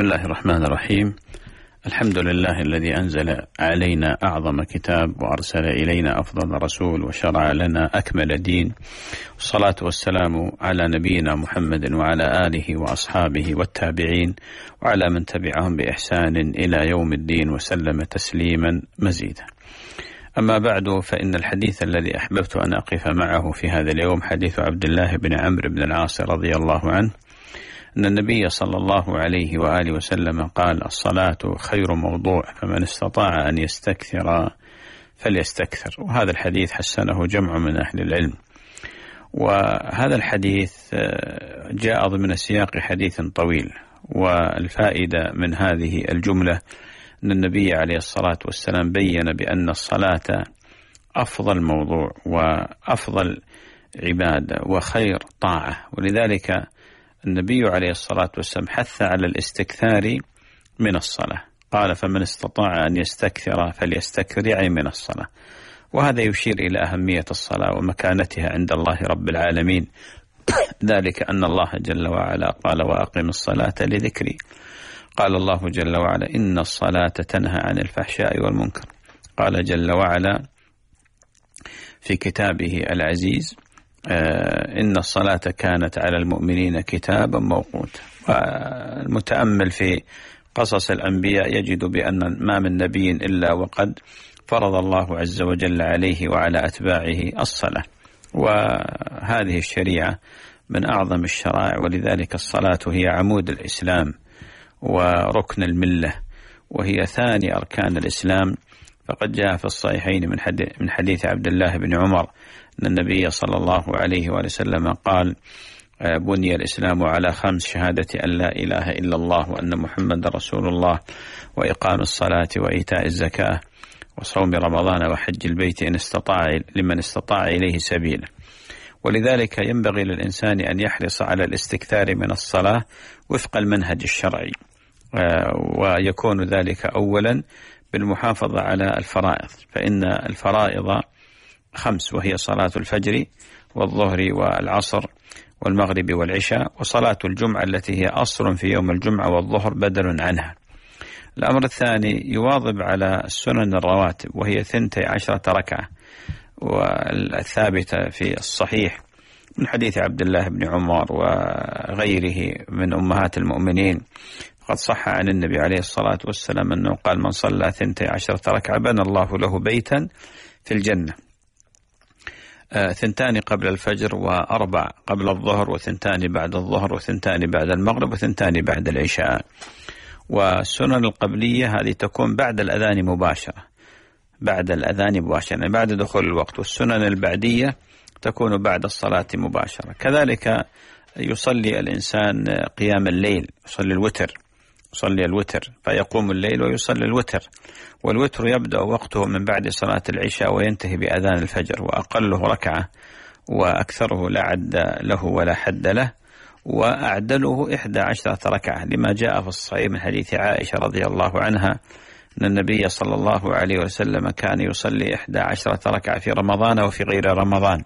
بسم الله الرحمن الرحيم. الحمد لله الذي أنزل علينا أعظم كتاب وأرسل إلينا أفضل رسول وشرع لنا أكمل دين، والصلاة والسلام على نبينا محمد وعلى آله وأصحابه والتابعين وعلى من تبعهم بإحسان إلى يوم الدين وسلم تسليما مزيدا. أما بعد، فإن الحديث الذي أحببت أن أقف معه في هذا اليوم حديث عبد الله بن عمرو بن العاص رضي الله عنه أن النبي صلى الله عليه وآله وسلم قال: الصلاة خير موضوع، فمن استطاع أن يستكثر فليستكثر. وهذا الحديث حسنه جمع من أهل العلم. وهذا الحديث جاء ضمن سياق حديث طويل، والفائدة من هذه الجملة أن النبي عليه الصلاة والسلام بيّن بأن الصلاة أفضل موضوع وأفضل عبادة وخير طاعة، ولذلك النبي عليه الصلاة والسلام حث على الاستكثار من الصلاة. قال: فمن استطاع أن يستكثر فليستكثر، يعني من الصلاة. وهذا يشير إلى أهمية الصلاة ومكانتها عند الله رب العالمين، ذلك أن الله جل وعلا قال: وأقم الصلاة لذكري. قال الله جل وعلا: إن الصلاة تنهى عن الفحشاء والمنكر. قال جل وعلا في كتابه العزيز: إن الصلاة كانت على المؤمنين كتابا موقوتا. والمتأمل في قصص الأنبياء يجد بأن ما من نبي إلا وقد فرض الله عز وجل عليه وعلى أتباعه الصلاة، وهذه الشريعة من أعظم الشرائع، ولذلك الصلاة هي عمود الإسلام وركن الملة، وهي ثاني أركان الإسلام. فقد جاء في الصحيحين من حديث عبد الله بن عمر أن النبي صلى الله عليه وسلم قال: بني الإسلام على 5: شهادة أن لا إله إلا الله وأن محمد رسول الله، وإقام الصلاة وإيتاء الزكاة وصوم رمضان وحج البيت لمن استطاع إليه سبيلا. ولذلك ينبغي للإنسان أن يحرص على الاستكثار من الصلاة وفق المنهج الشرعي، ويكون ذلك أولا بالمحافظة على الفرائض، فإن الفرائض 5، وهي صلاة الفجر والظهر والعصر والمغرب والعشاء، وصلاة الجمعة التي هي أصل في يوم الجمعة والظهر بدل عنها. الأمر الثاني يواظب على السنن الرواتب، وهي 12 ركعة، والثابتة في الصحيح من حديث عبد الله بن عمر وغيره من أمهات المؤمنين. قد صح عن النبي عليه الصلاة والسلام أنه قال: من صلى 12 ركعة بنى الله له بيتا في الجنة، 2 قبل الفجر، و4 قبل الظهر، و2 بعد الظهر، و2 بعد المغرب، و2 بعد العشاء. والسنن القبلية هذه تكون بعد الأذان مباشرة، يعني بعد دخول الوقت. والسنن البعدية تكون بعد الصلاة مباشرة. كذلك يصلي الإنسان قيام الليل، يصلي الوتر، فيقوم الليل ويصلي الوتر. والوتر يبدأ وقته من بعد صلاة العشاء وينتهي بأذان الفجر، وأقله ركعة وأكثره لا عد له ولا حد له، وأعدله 11 ركعة، لما جاء في الصحيح من حديث عائشة رضي الله عنها أن النبي صلى الله عليه وسلم كان يصلي 11 ركعة في رمضان وفي غير رمضان.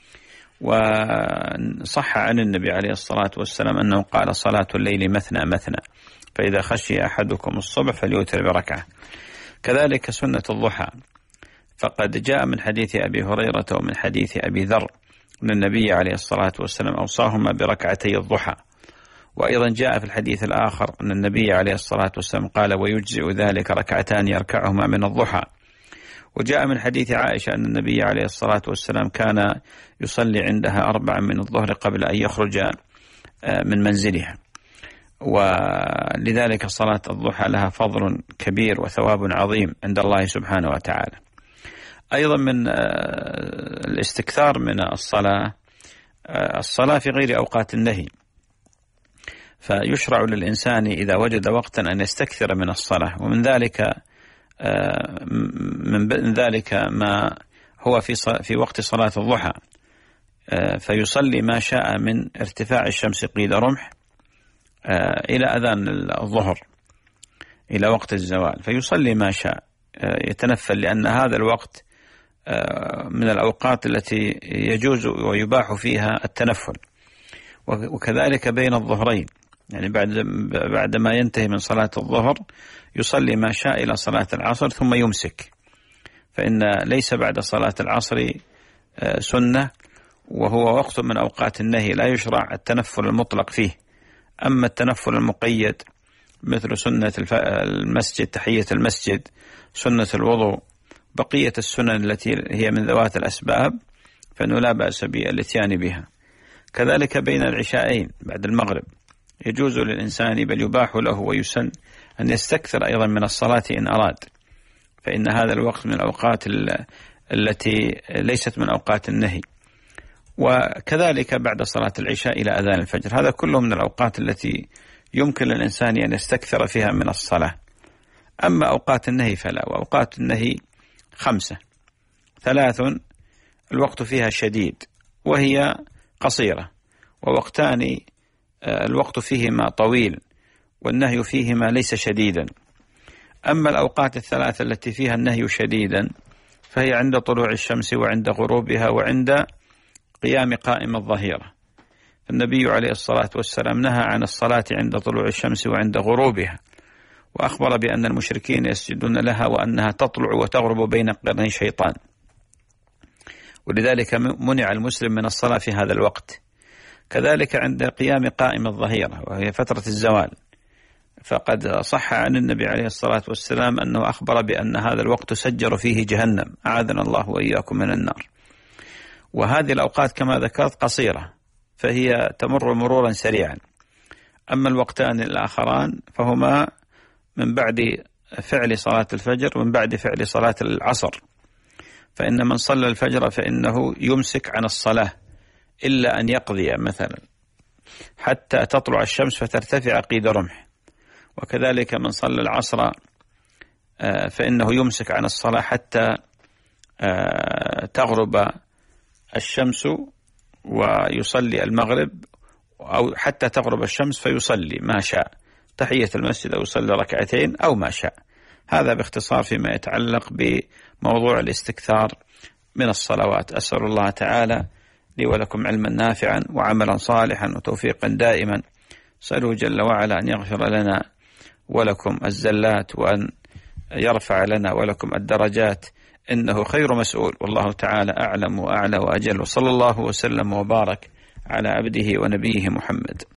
وصح عن النبي عليه الصلاة والسلام أنه قال: صلاة الليل مثنى مثنى، فإذا خشي أحدكم الصبح فليوتر بركعة. كذلك سنة الضحى، فقد جاء من حديث أبي هريرة ومن حديث أبي ذر أن النبي عليه الصلاة والسلام أوصاهما بركعتي الضحى. وأيضا جاء في الحديث الآخر أن النبي عليه الصلاة والسلام قال: ويجزئ ذلك 2 يركعهما من الضحى. وجاء من حديث عائشة أن النبي عليه الصلاة والسلام كان يصلي عندها 4 من الظهر قبل أن يخرج من منزلها. ولذلك صلاة الضحى لها فضل كبير وثواب عظيم عند الله سبحانه وتعالى. أيضا من الاستكثار من الصلاة في غير أوقات النهي، فيشرع للإنسان إذا وجد وقتا أن يستكثر من الصلاة. ومن ذلك ما هو في وقت صلاة الضحى، فيصلي ما شاء من ارتفاع الشمس قيد رمح إلى أذان الظهر إلى وقت الزوال، فيصلي ما شاء، يتنفل، لأن هذا الوقت من الأوقات التي يجوز ويباح فيها التنفل. وكذلك بين الظهرين يعني بعد ما ينتهي من صلاة الظهر يصلي ما شاء إلى صلاة العصر ثم يمسك، فإن ليس بعد صلاة العصر سنة، وهو وقت من أوقات النهي لا يشرع التنفل المطلق فيه. أما التنفل المقيد مثل سنة المسجد، تحية المسجد، سنة الوضوء، بقية السنن التي هي من ذوات الأسباب، فإنه لا بأس بالاتيان بها. كذلك بين العشاءين بعد المغرب يجوز للإنسان بل يباح له ويسن أن يستكثر أيضا من الصلاة إن أراد، فإن هذا الوقت من الأوقات التي ليست من أوقات النهي. وكذلك بعد صلاة العشاء إلى أذان الفجر، هذا كله من الأوقات التي يمكن للإنسان أن يستكثر فيها من الصلاة. أما أوقات النهي فلا، وأوقات النهي 5: 3 الوقت فيها شديد وهي قصيرة، ووقتان الوقت فيهما طويل والنهي فيهما ليس شديدا. أما الأوقات 3 التي فيها النهي شديدا فهي عند طلوع الشمس وعند غروبها وعند قيام قائم الظهيرة. النبي عليه الصلاة والسلام نهى عن الصلاة عند طلوع الشمس وعند غروبها، وأخبر بأن المشركين يسجدون لها وأنها تطلع وتغرب بين قرني شيطان، ولذلك منع المسلم من الصلاة في هذا الوقت. كذلك عند قيام قائم الظهيرة وهي فترة الزوال، فقد صح عن النبي عليه الصلاة والسلام أنه أخبر بأن هذا الوقت سجر فيه جهنم، أعاذنا الله وإياكم من النار. وهذه الأوقات كما ذكرت قصيرة، فهي تمر مرورا سريعا. أما الوقتان الآخران فهما من بعد فعل صلاة الفجر ومن بعد فعل صلاة العصر، فإن من صلى الفجر فإنه يمسك عن الصلاة إلا أن يقضي مثلا حتى تطلع الشمس فترتفع قيد رمح. وكذلك من صلى العصر فإنه يمسك عن الصلاة حتى تغرب الشمس ويصلي المغرب، أو حتى تغرب الشمس فيصلي ما شاء تحية المسجد أو يصلي ركعتين أو ما شاء. هذا باختصار فيما يتعلق بموضوع الاستكثار من الصلوات. أسأل الله تعالى لي ولكم علما نافعا وعملا صالحا وتوفيقا دائما. أسأله جل وعلا أن يغفر لنا ولكم الزلات، وأن يرفع لنا ولكم الدرجات، إنه خير مسؤول، والله تعالى أعلم وأعلى وأجل. وصلى الله وسلم وبارك على عبده ونبيه محمد.